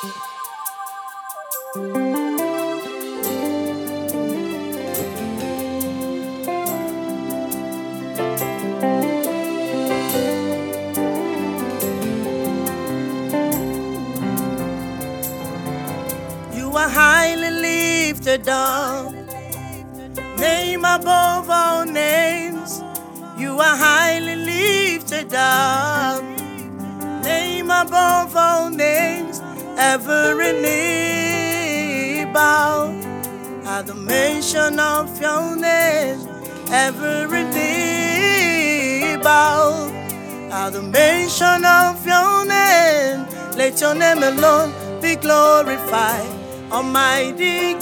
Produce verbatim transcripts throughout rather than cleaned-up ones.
You are highly lifted up, name above all names. You are highly lifted up, name above all names. Every knee bow at the mention of your name. Every knee bow at the mention of your name. Let your name alone be glorified, Almighty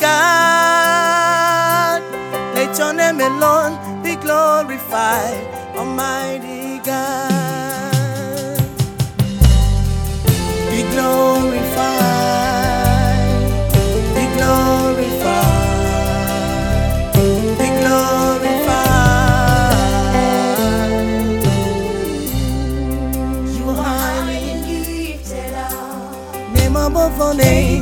God. Let your name alone be glorified, Almighty God. Be glorified, be glorified, be glorified. You are highly lifted up, name above all names.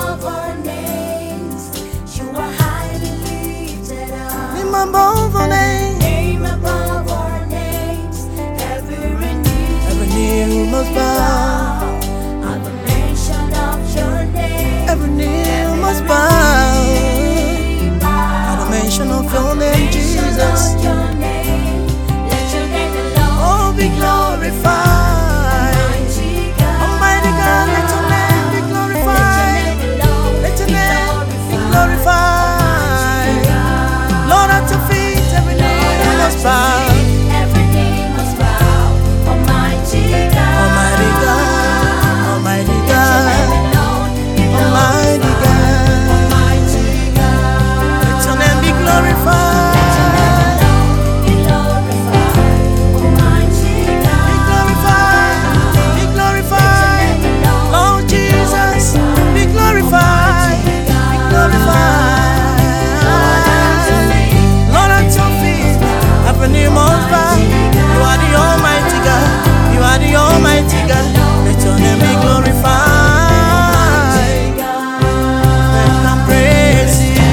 Above our names, name above our names, every knee, every knee must bow at the mention of your name. Every knee must bow at the mention of your name, Jesus. Your name, let your name alone oh, be glorified, Almighty God. Let your name be glorified. Let your name be glorified. Lord, at your feet, every knee must bow. Every knee must bow, Almighty God. Almighty God, Almighty God, Almighty God, Almighty God. let your name be glorified. Be glorified, Almighty God. Be glorified, be glorified, Lord Jesus, be glorified, be glorified. Every knee must bow. You are the Almighty God. You are the Almighty God. Let your name be glorified. Let them praise you.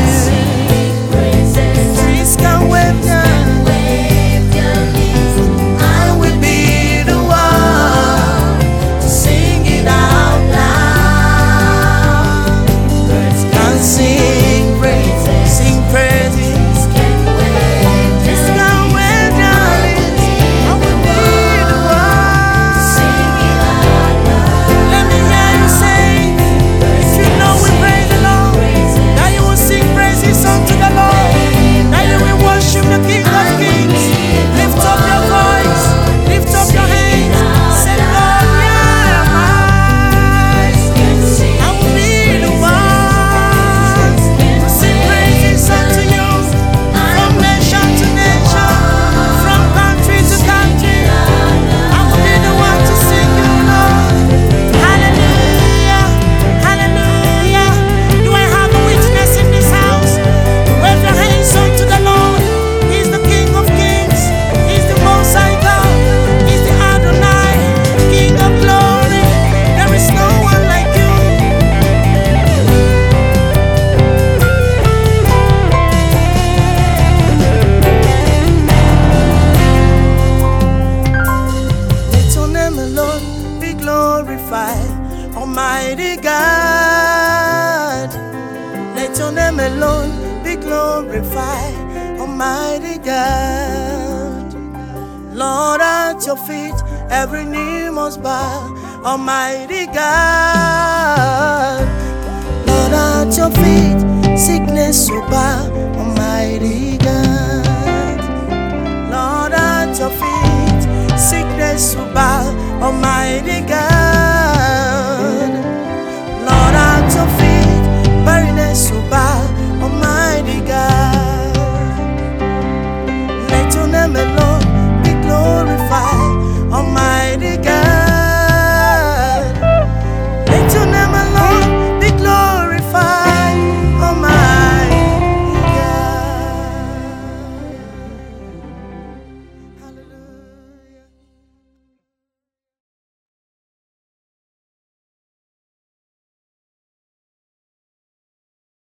Trees can wave their leaves. I will be the one to sing it out loud. Birds can sing praises, sing praises. Almighty God, let your name alone be glorified, Almighty God. Lord, at your feet, every knee must bow, Almighty God. Lord, at your feet, sickness will bow, Almighty God.